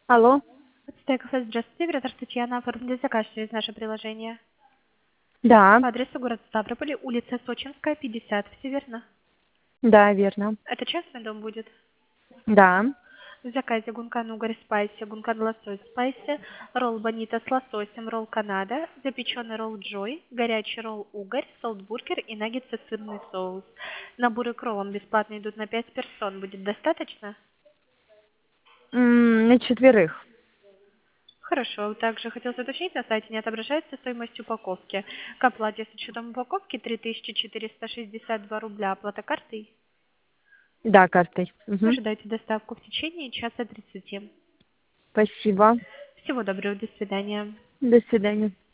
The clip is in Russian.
Алло. Стейк-кафе, здравствуйте, оператор Татьяна, оформили заказ через наше приложение. Да, По адресу город Ставрополь, улица Сочинская, 50, все верно? да, верно. Это частный дом будет? Да, В заказе гункан угорь спайси, гункан лосось спайси, ролл бонита с лососем, ролл Канада, запеченный ролл Джой, горячий ролл угорь, солтбургер и наггетсы сырный соус. Наборы к роллам бесплатно идут на 5 персон. Будет достаточно? На четверых. Хорошо. Также хотелось уточнить, на сайте не отображается стоимость упаковки. К оплате с учетом упаковки 3462 рубля. Оплата картой. Да, картой. Мгм. Ожидайте доставку в течение часа 30. Спасибо. Всего доброго. До свидания. До свидания.